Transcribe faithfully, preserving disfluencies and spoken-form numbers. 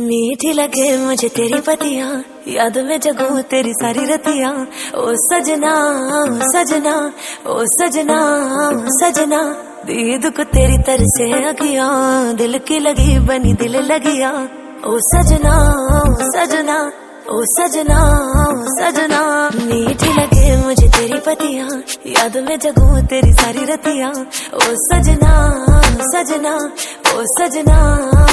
मीठी लगे मुझे तेरी पतियां, याद में जगूं तेरी सारी रतियां। ओ सजना ओ सजना ओ सजना ओ सजना, दीद को तेरी तरसे अखियां, दिल की लगी बनी दिल लगिया। ओ सजना ओ सजना ओ सजना ओ सजना, मीठी लगे मुझे तेरी पतियां, याद में जगूं तेरी सारी रतियां। ओ सजना ओ सजना ओ सजना।